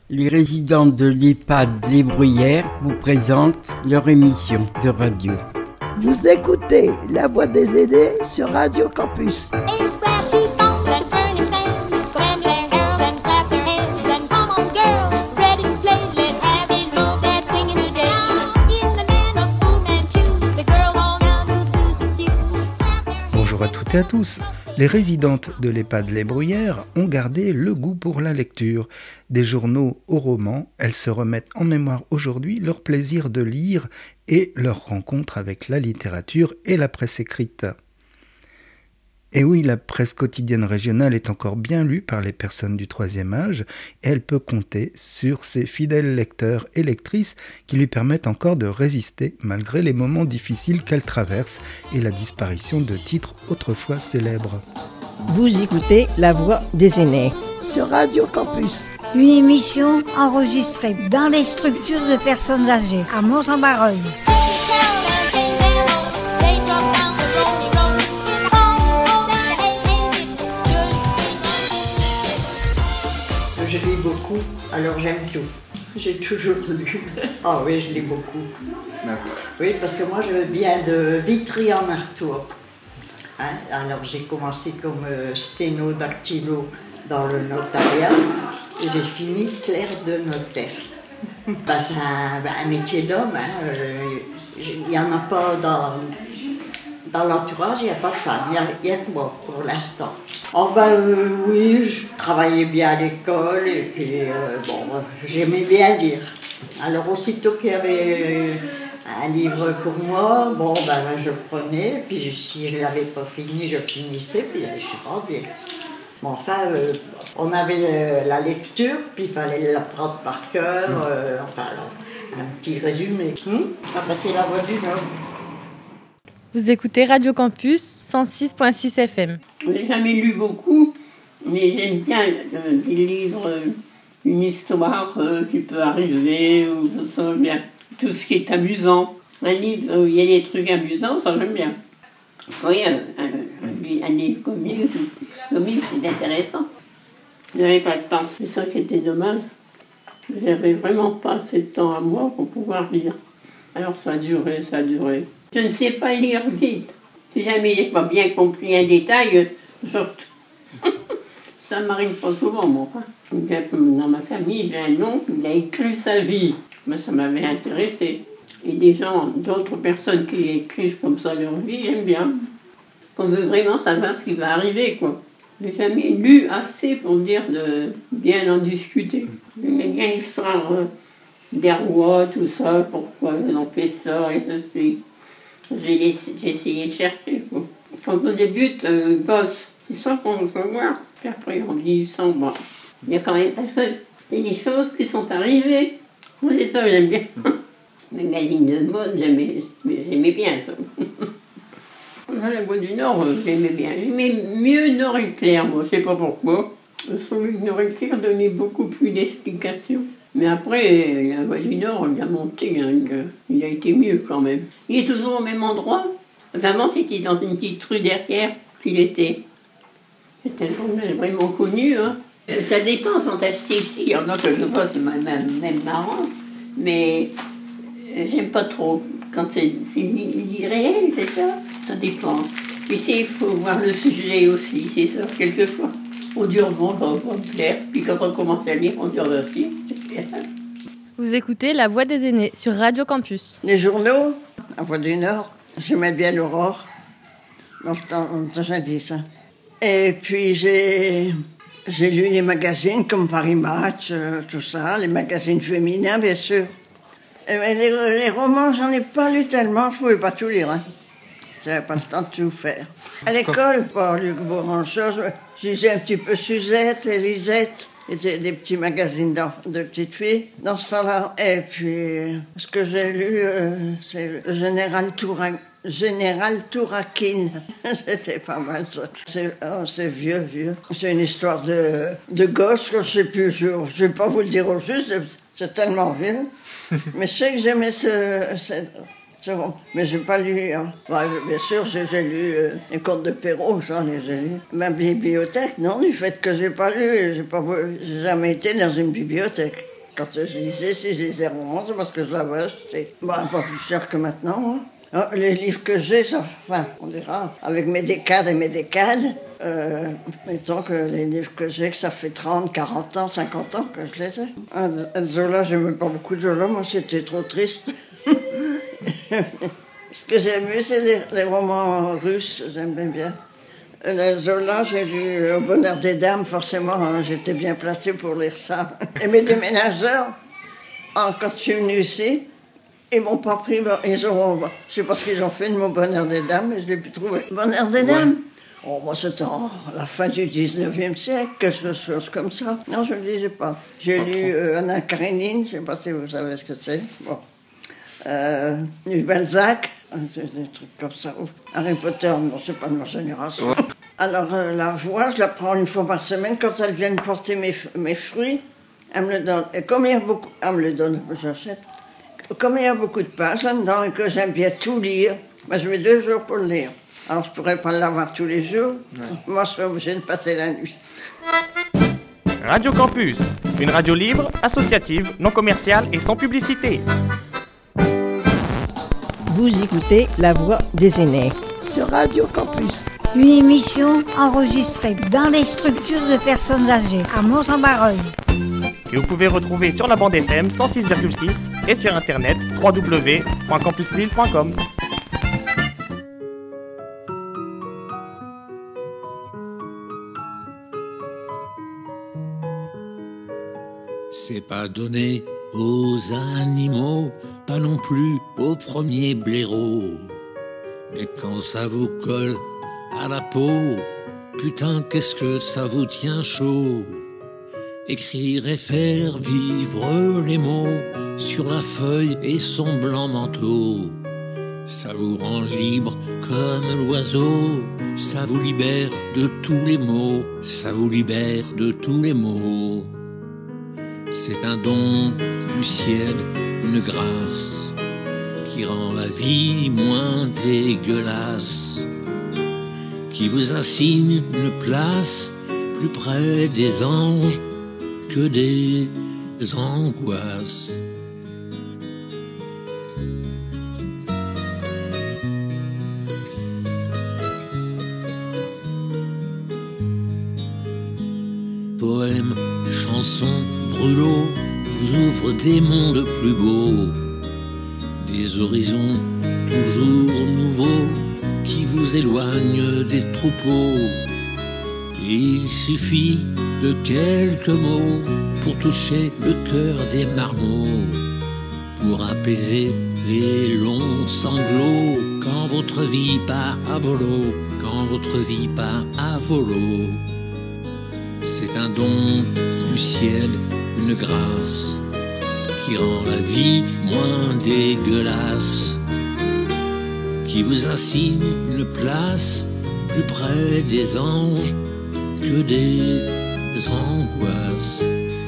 Les résidents de l'EHPAD Les Bruyères vous présentent leur émission de radio. Vous écoutez La Voix des aînés sur Radio Campus. Bonjour à toutes et à tous. Les résidentes de l'EHPAD Les Bruyères ont gardé le goût pour la lecture. Des journaux aux romans, elles se remettent en mémoire aujourd'hui leur plaisir de lire et leur rencontre avec la littérature et la presse écrite. Et oui, la presse quotidienne régionale est encore bien lue par les personnes du troisième âge et elle peut compter sur ses fidèles lecteurs et lectrices qui lui permettent encore de résister malgré les moments difficiles qu'elle traverse et la disparition de titres autrefois célèbres. Vous écoutez La Voix des aînés sur Radio Campus. Une émission enregistrée dans les structures de personnes âgées à Mont-Saint-Barreuil. Je lis beaucoup, alors j'aime tout. J'ai toujours lu. Ah oui, je lis beaucoup. D'accord. Oui, parce que moi je viens de Vitry-en-Artois. Alors j'ai commencé comme sténo-dactylo dans le notariat et j'ai fini clerc de notaire. C'est un métier d'homme. Il n'y en a pas dans l'entourage, il n'y a pas de femme. Il y a que moi pour l'instant. Oui, je travaillais bien à l'école et puis j'aimais bien lire. Alors aussitôt qu'il y avait un livre pour moi, je prenais, puis si je ne l'avais pas fini, je finissais, puis je rendais. On avait la lecture, puis il fallait l'apprendre par cœur, un petit résumé. C'est la Voix du Nord. Vous écoutez Radio Campus 106.6 FM. Je n'ai jamais lu beaucoup, mais j'aime bien des livres, une histoire qui peut arriver, ou ça bien. Tout ce qui est amusant. Un livre où il y a des trucs amusants, ça j'aime bien. Oui, un livre comique, c'est intéressant. Je n'avais pas le temps. C'est ça qui était dommage. Je n'avais vraiment pas assez de temps à moi pour pouvoir lire. Alors ça a duré. Je ne sais pas lire vite. Si jamais je n'ai pas bien compris un détail, je sorte. Ça ne m'arrive pas souvent, moi. Dans ma famille, j'ai un oncle, il a écrit sa vie. Mais ça m'avait intéressé. Et d'autres personnes qui écrivent comme ça leur vie, j'aime bien. On veut vraiment savoir ce qui va arriver, quoi. J'ai jamais lu assez pour dire de bien en discuter. J'aimais bien l'histoire des rois, tout ça, pourquoi ils ont fait ça et ceci. J'ai essayé de chercher, quoi. Quand on débute, gosse, c'est ça qu'on veut savoir. Puis après, en vieillissant, il y a quand même, parce que c'est des choses qui sont arrivées. Moi, c'est ça que j'aime bien. Magazine de mode, j'aimais bien ça. La Voix du Nord, j'aimais bien. J'aimais mieux Nord et Clair, moi, je sais pas pourquoi. Je trouvais que Nord et Clair donnait beaucoup plus d'explications. Mais après, La Voix du Nord, il a monté, il a été mieux quand même. Il est toujours au même endroit. Avant, c'était dans une petite rue derrière qu'il était. C'est un journal vraiment connu. Ça dépend, fantastique. Il y en a que je vois, c'est même marrant. Mais j'aime pas trop. Quand c'est irréel, c'est ça. Ça dépend. Puis il faut voir le sujet aussi, c'est ça, quelquefois. On dit, ça va me plaire. Puis quand on commence à lire, on dit, aussi. Vous écoutez La Voix des aînés sur Radio Campus. Les journaux, La Voix du Nord, j'aimais bien l'Aurore. Dans le temps jadis. Et puis j'ai lu les magazines comme Paris Match, tout ça, les magazines féminins, bien sûr. Et les romans, j'en ai pas lu tellement, je pouvais pas tout lire. J'avais pas le temps de tout faire. À l'école, pas lu grand-chose. Je lisais un petit peu Suzette et Lisette. C'était des petits magazines de petites filles dans ce temps-là. Et puis, ce que j'ai lu, c'est le Général Tourakin. C'était pas mal, ça. C'est vieux. C'est une histoire de gosse, que je sais plus. Je vais pas vous le dire au juste, c'est tellement vieux. Mais je sais que j'aimais c'est bon. Mais j'ai pas lu. Bien sûr, j'ai lu les contes de Perrault, ça, j'ai lu. Ma bibliothèque, non, du fait que j'ai pas lu, j'ai jamais été dans une bibliothèque. Quand je lisais, si je lisais un roman, c'est parce que je l'avais acheté. Bon, pas plus cher que maintenant. Hein. Les livres que j'ai, ça, enfin, on dira, avec mes décades et mes décades, mettons que les livres que j'ai, que ça fait 30, 40 ans, 50 ans que je les ai. Zola, j'aimais pas beaucoup de Zola, moi c'était trop triste. Ce que j'aime mieux, c'est les romans russes, j'aime bien. Zola, j'ai lu Au bonheur des dames, forcément, hein, j'étais bien placée pour lire ça. Et mes déménageurs, quand je suis venue ici, ils m'ont pas pris, je sais pas ce qu'ils ont fait de mon bonheur des dames, mais je l'ai plus trouvé. Bonheur des dames? Oh, moi, c'était la fin du 19e siècle, quelque chose comme ça. Non, je ne le lisais pas. J'ai lu Anna Karénine, je ne sais pas si vous savez ce que c'est. Bon. Du Balzac, des trucs comme ça. Harry Potter, non, c'est pas de ma génération. Alors, la voix, je la prends une fois par semaine. Quand elle vient porter mes fruits, elle me le donne. Et comme il y a beaucoup... Elle me le donne, j'achète. Comme il y a beaucoup de pages là-dedans et que j'aime bien tout lire, ben, je mets 2 jours pour le lire. Alors, je ne pourrais pas l'avoir tous les jours. Ouais. Moi, je serais obligée de passer la nuit. Radio Campus, une radio libre, associative, non commerciale et sans publicité. Vous écoutez La Voix des aînés sur Radio Campus. Une émission enregistrée dans les structures de personnes âgées à Mons-en-Barœul. Que vous pouvez retrouver sur la bande FM 106,6 et sur internet www.campuslille.com. C'est pas donné aux animaux, pas non plus aux premiers blaireaux. Mais quand ça vous colle à la peau, putain qu'est-ce que ça vous tient chaud. Écrire et faire vivre les mots sur la feuille et son blanc manteau. Ça vous rend libre comme l'oiseau, ça vous libère de tous les maux, ça vous libère de tous les maux. C'est un don du ciel, une grâce qui rend la vie moins dégueulasse, qui vous assigne une place plus près des anges que des angoisses. Poèmes, chansons, brûlots vous ouvrent des mondes plus beaux, des horizons toujours nouveaux qui vous éloignent des troupeaux. Il suffit de quelques mots pour toucher le cœur des marmots, pour apaiser les longs sanglots quand votre vie part à volo, quand votre vie part à volo. C'est un don du ciel, une grâce qui rend la vie moins dégueulasse, qui vous assigne une place plus près des anges que des angoisses.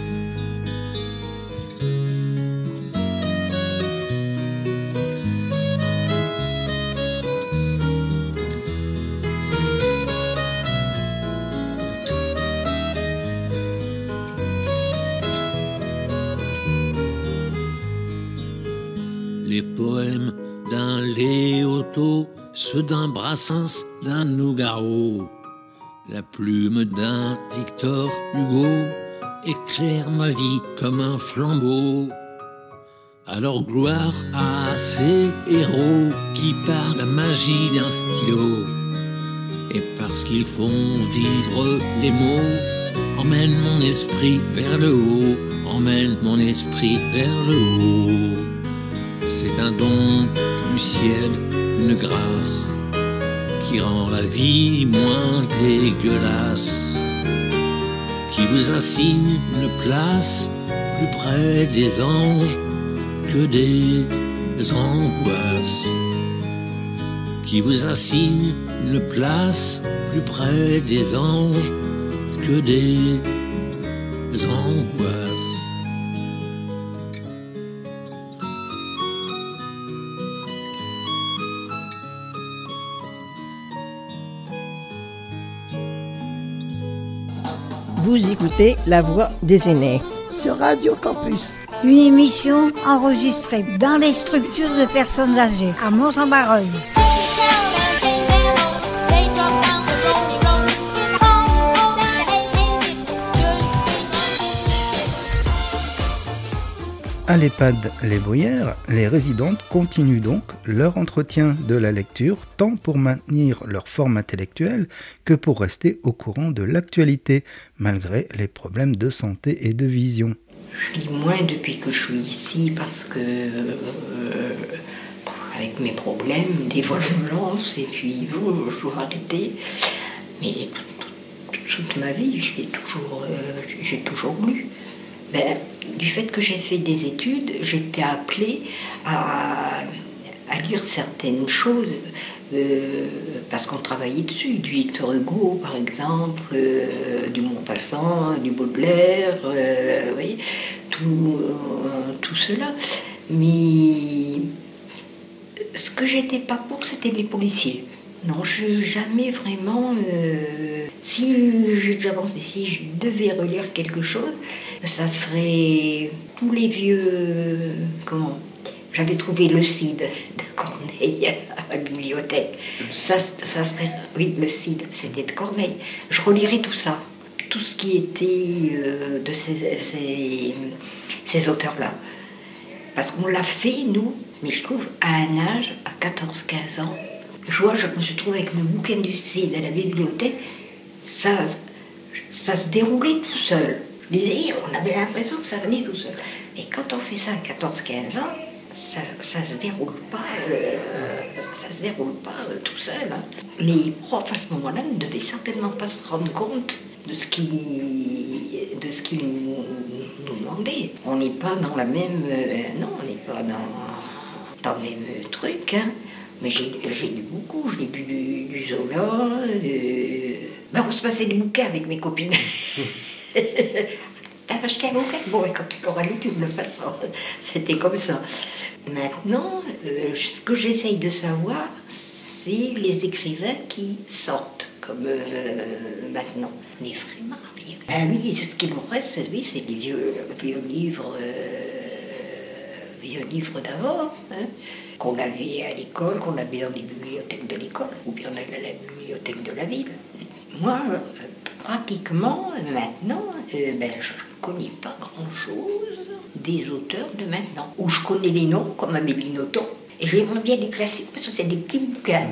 Les poèmes d'un Léoto, ceux d'un Brassens, d'un Nougaro, la plume d'un Victor Hugo éclaire ma vie comme un flambeau. Alors gloire à ces héros qui par la magie d'un stylo et parce qu'ils font vivre les mots, emmène mon esprit vers le haut, emmène mon esprit vers le haut. C'est un don du ciel, une grâce qui rend la vie moins dégueulasse, qui vous assigne une place plus près des anges que des angoisses, qui vous assigne une place plus près des anges que des angoisses. Vous écoutez La Voix des aînés sur Radio Campus. Une émission enregistrée dans les structures de personnes âgées à Mont-Saint-Barreuil. À l'EHPAD Les Bruyères, les résidentes continuent donc leur entretien de la lecture, tant pour maintenir leur forme intellectuelle que pour rester au courant de l'actualité, malgré les problèmes de santé et de vision. Je lis moins depuis que je suis ici parce que, avec mes problèmes, des fois je me lance et puis je dois arrêter. Mais toute ma vie, j'ai toujours lu. Du fait que j'ai fait des études, j'étais appelée à lire certaines choses parce qu'on travaillait dessus, du Victor Hugo par exemple, du Maupassant, du Baudelaire, vous voyez, tout cela. Mais ce que j'étais pas pour, c'était les policiers. Non, je n'ai jamais vraiment... Si je devais relire quelque chose, ça serait tous les vieux... J'avais trouvé Le Cid de Corneille à la bibliothèque. Ça serait... Oui, Le Cid, c'était de Corneille. Je relirais tout ça. Tout ce qui était de ces auteurs-là. Parce qu'on l'a fait, nous, mais je trouve, à un âge, à 14-15 ans, je me suis trouvée avec le bouquin du Cid à la bibliothèque, ça se déroulait tout seul. Je disais, on avait l'impression que ça venait tout seul. Et quand on fait ça à 14-15 ans, ça se déroule pas tout seul. Hein. Les profs à ce moment-là ne devaient certainement pas se rendre compte de ce qu'ils nous demandaient. On n'est pas dans la même... non, on n'est pas dans le même truc, hein. Mais j'ai lu beaucoup, j'ai lu du Zola, on se passait des bouquins avec mes copines. T'as acheté un bouquin? Bon, quand tu l'auras lu, tu me le passeras. C'était comme ça. Maintenant, ce que j'essaye de savoir, c'est les écrivains qui sortent, comme maintenant. Les Frémaux. Ah oui, ce qu'il nous reste, c'est les vieux livres... vieux livres d'avant, hein, qu'on avait à l'école, qu'on avait dans les bibliothèques de l'école, ou bien à la bibliothèque de la ville. Moi, pratiquement, maintenant, je ne connais pas grand-chose des auteurs de maintenant. Ou je connais les noms, comme Amélie Nothomb, et j'aimerais bien les classiques, parce que c'est des petits bouquins.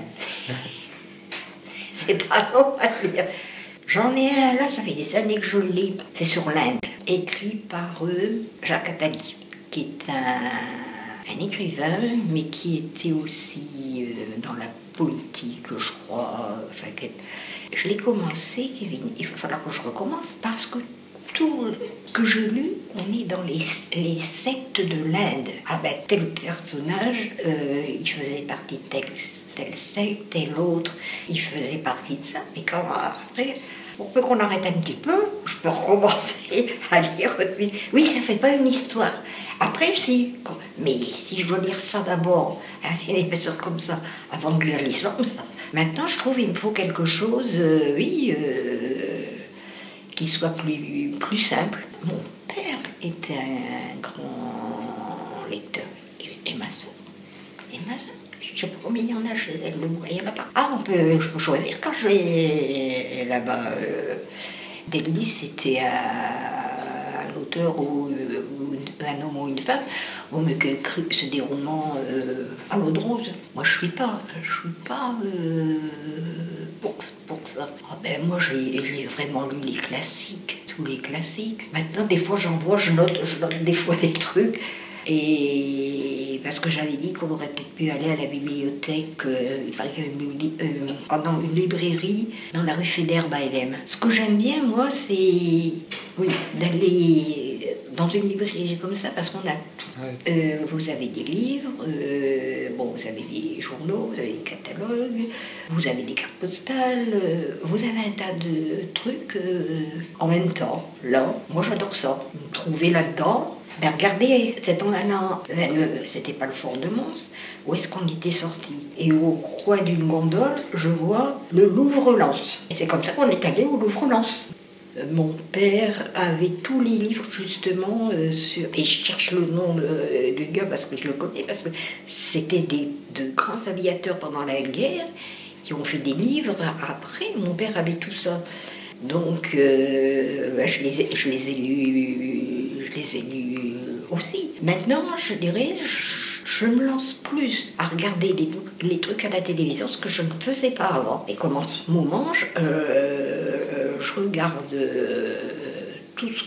C'est pas long à lire. J'en ai un là, ça fait des années que je le lis. C'est sur l'Inde, écrit par Jacques Attali, qui est un écrivain, mais qui était aussi dans la politique, je crois. Enfin, je l'ai commencé, Kevin. Il va falloir que je recommence, parce que tout que j'ai lu, on est dans les sectes de l'Inde. Tel personnage, il faisait partie de telle secte, tel autre, il faisait partie de ça. Mais quand après... Pour peu qu'on arrête un petit peu, je peux recommencer à lire. Oui, ça fait pas une histoire. Après, si. Mais si je dois lire ça d'abord, une épaisseur comme ça, avant de lire l'histoire, maintenant, je trouve qu'il me faut quelque chose, qui soit plus simple. Mon père était un grand lecteur. Et ma soeur. Je ne sais pas combien il y en a chez elle, il n'y en a pas. Je peux choisir quand je vais là-bas. Delis, c'était un auteur ou un homme ou une femme, mais qui écrit ce déroulement à l'eau de rose. Moi, je suis pas pour ça. Moi, j'ai vraiment lu les classiques, tous les classiques. Maintenant, des fois, je note des fois des trucs. Et parce que j'avais dit qu'on aurait peut-être pu aller à la bibliothèque, il paraît qu'il y avait une librairie dans la rue Fédère Bailem. Ce que j'aime bien, moi, c'est d'aller dans une librairie comme ça, parce qu'on a tout. Vous avez des livres, vous avez des journaux, vous avez des catalogues, vous avez des cartes postales, vous avez un tas de trucs en même temps. Là, moi, j'adore ça. Me trouver là-dedans. Regardez, c'était pas le Fort de Mons, où est-ce qu'on était sorti? Et au coin d'une gondole, je vois le Louvre-Lens. Et c'est comme ça qu'on est allé au Louvre-Lens. Mon père avait tous les livres justement sur... Et je cherche le nom du gars parce que je le connais, parce que c'était de grands aviateurs pendant la guerre qui ont fait des livres. Après, mon père avait tout ça. Donc, je les ai lus aussi. Maintenant, je dirais, je me lance plus à regarder les trucs à la télévision, ce que je ne faisais pas avant. Et comme en ce moment, je regarde tout ce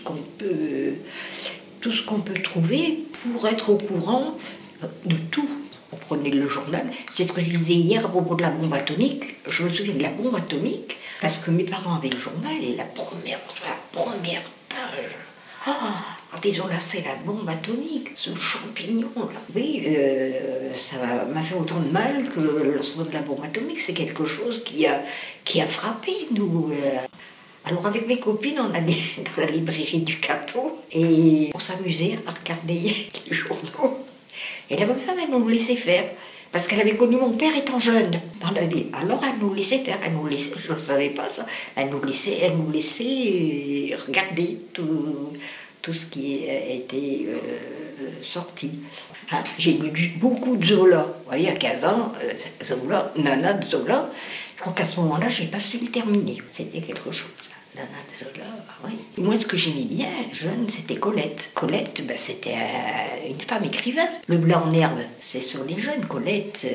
qu'on peut trouver pour être au courant de tout. On prenait le journal, c'est ce que je disais hier à propos de la bombe atomique. Je me souviens de la bombe atomique parce que mes parents avaient le journal et la première page. Quand ils ont lancé la bombe atomique, ce champignon-là. Oui, ça m'a fait autant de mal que le lancement de la bombe atomique. C'est quelque chose qui a frappé nous. Alors avec mes copines, on allait dans la librairie du Cateau et on s'amusait à regarder les journaux. Et la bonne femme, elle nous laissait faire. Parce qu'elle avait connu mon père étant jeune dans la vie. Alors elle nous laissait faire, je ne savais pas ça, elle nous laissait regarder tout ce qui était sorti. Hein, j'ai lu beaucoup de Zola. Vous voyez, à 15 ans, Zola, Nana de Zola, je crois qu'à ce moment-là, je n'ai pas su le terminer. C'était quelque chose. Nana de Zola, oui. Moi, ce que j'aimais bien, jeune, c'était Colette. Colette, c'était une femme écrivain. Le blanc en herbe, c'est sur les jeunes. Colette,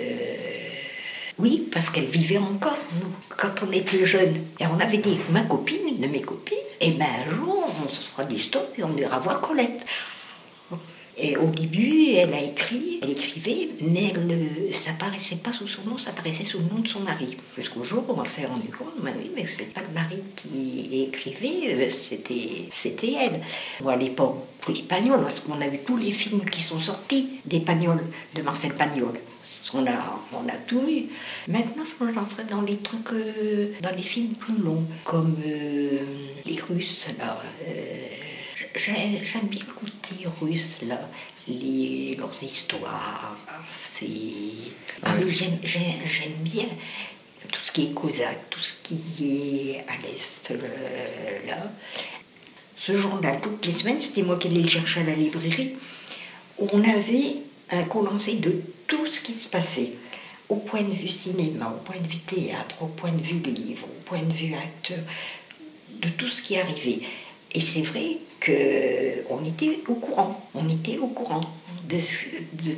oui, parce qu'elle vivait encore, nous, quand on était jeunes. Et on avait dit, une de mes copines, et un jour, on se fera du stop et on ira voir Colette. Et au début, elle écrivait, mais ça paraissait pas sous son nom, ça paraissait sous le nom de son mari. Jusqu'au jour où on s'est rendu compte, oui, mais c'est pas le mari qui écrivait, c'était elle. Moi, à l'époque, tous les Pagnols, parce qu'on a vu tous les films qui sont sortis des Pagnols, de Marcel Pagnol. On a tout vu. Maintenant, je me lancerai dans les trucs, dans les films plus longs, comme les Russes, là. J'aime bien écouter russe, là, leurs histoires. Oui, j'aime bien tout ce qui est cosaque, tout ce qui est à l'Est, là. Ce journal, toutes les semaines, c'était moi qui allais le chercher à la librairie. On avait un condensé de tout ce qui se passait, au point de vue cinéma, au point de vue théâtre, au point de vue livre, au point de vue acteur, de tout ce qui arrivait. Et c'est vrai qu'on était au courant, de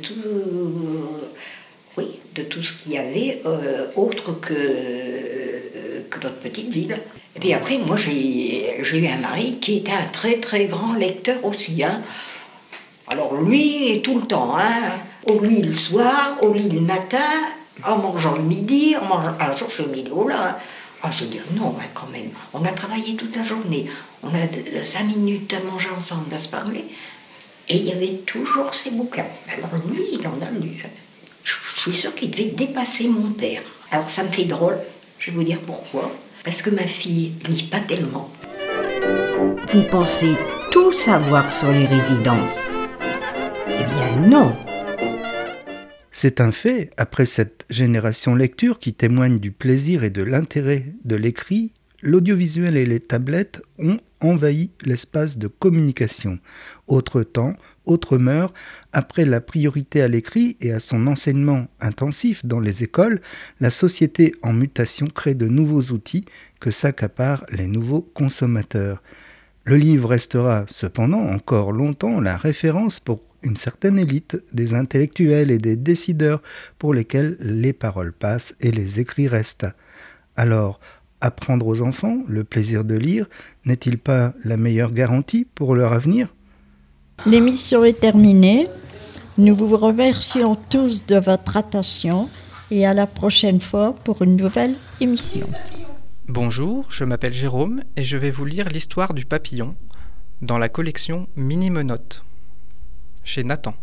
tout ce qu'il y avait autre que notre petite ville. Et puis après, moi, j'ai eu un mari qui était un très très grand lecteur aussi. Hein. Alors lui, tout le temps, hein, au lit le soir, au lit le matin, en mangeant le midi, un jour je suis au milieu là. Hein. Je dis non, mais quand même, on a travaillé toute la journée, on a 5 minutes à manger ensemble, à se parler, et il y avait toujours ces bouquins. Alors lui, il en a lu. Je suis sûre qu'il devait dépasser mon père. Alors ça me fait drôle, je vais vous dire pourquoi. Parce que ma fille lit pas tellement. Vous pensez tout savoir sur les résidences? Eh bien non. C'est un fait, après cette génération lecture qui témoigne du plaisir et de l'intérêt de l'écrit, l'audiovisuel et les tablettes ont envahi l'espace de communication. Autre temps, autre mœurs, après la priorité à l'écrit et à son enseignement intensif dans les écoles, la société en mutation crée de nouveaux outils que s'accaparent les nouveaux consommateurs. Le livre restera cependant encore longtemps la référence pour une certaine élite des intellectuels et des décideurs pour lesquels les paroles passent et les écrits restent. Alors, apprendre aux enfants le plaisir de lire n'est-il pas la meilleure garantie pour leur avenir ? L'émission est terminée. Nous vous remercions tous de votre attention et à la prochaine fois pour une nouvelle émission. Bonjour, je m'appelle Jérôme et je vais vous lire l'histoire du papillon dans la collection Mini-Menottes, chez Nathan.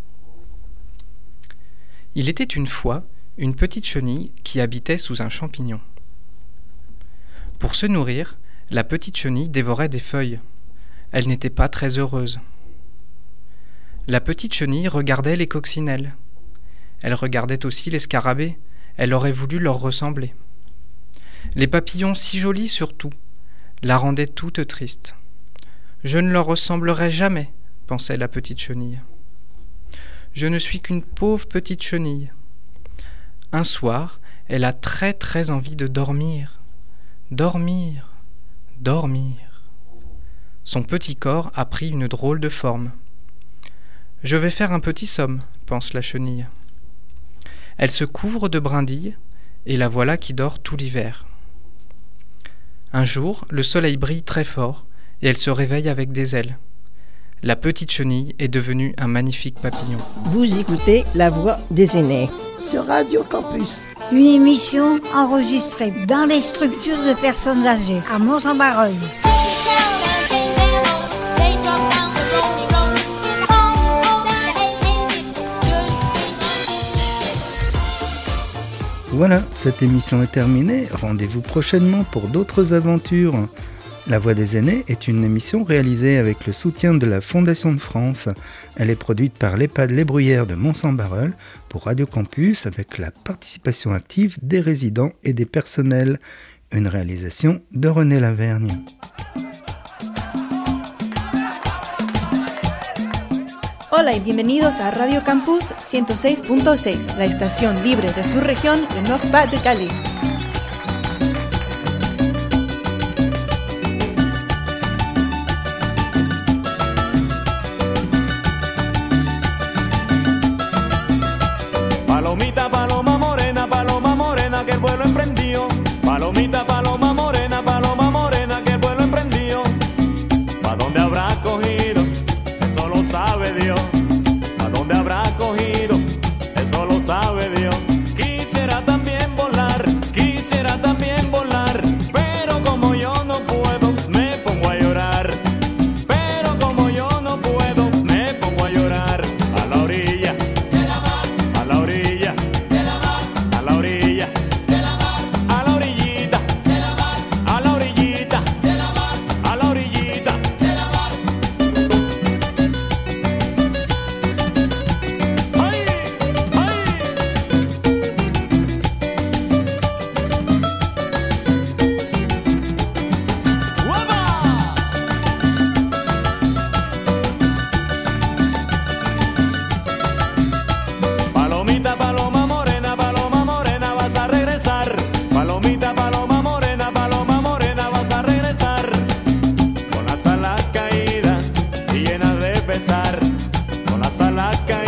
Il était une fois une petite chenille qui habitait sous un champignon. Pour se nourrir, la petite chenille dévorait des feuilles. Elle n'était pas très heureuse. La petite chenille regardait les coccinelles. Elle regardait aussi les scarabées. Elle aurait voulu leur ressembler. Les papillons si jolis surtout, la rendait toute triste. « Je ne leur ressemblerai jamais, pensait la petite chenille. Je ne suis qu'une pauvre petite chenille. Un soir, elle a très très envie de dormir. Dormir, dormir. Son petit corps a pris une drôle de forme. Je vais faire un petit somme, pense la chenille. Elle se couvre de brindilles, et la voilà qui dort tout l'hiver. Un jour, le soleil brille très fort, et elle se réveille avec des ailes. La petite chenille est devenue un magnifique papillon. Vous écoutez La Voix des aînés sur Radio Campus. Une émission enregistrée dans les structures de personnes âgées à Mont-Saint-Barreuil. Voilà, cette émission est terminée. Rendez-vous prochainement pour d'autres aventures. La Voix des aînés est une émission réalisée avec le soutien de la Fondation de France. Elle est produite par l'EHPAD Les Bruyères de Mont-Saint-Barreuil pour Radio Campus avec la participation active des résidents et des personnels. Une réalisation de René Lavergne. Hola y bienvenidos a Radio Campus 106.6, la estación libre de su región, el Nord-Pas de Calais. Palomita, paloma morena, que el vuelo emprendió. Palomita, paloma morena, que el vuelo emprendió. ¿Pa' dónde habrá cogido? Eso lo sabe Dios. ¿A dónde habrá cogido? Eso lo sabe Dios. Quisiera también volar, pero como yo no puedo, me pongo a llorar. Pero como yo no puedo, me pongo a llorar. A la orilla de la mar, a la orilla de la mar, a la orilla de la mar, a la orillita de la mar, a la orillita de la mar, a la orillita de la mar. Palomita, paloma morena, vas a regresar. Palomita, paloma morena, vas a regresar. Con las alas caídas y llenas de pesar. Con las alas caídas.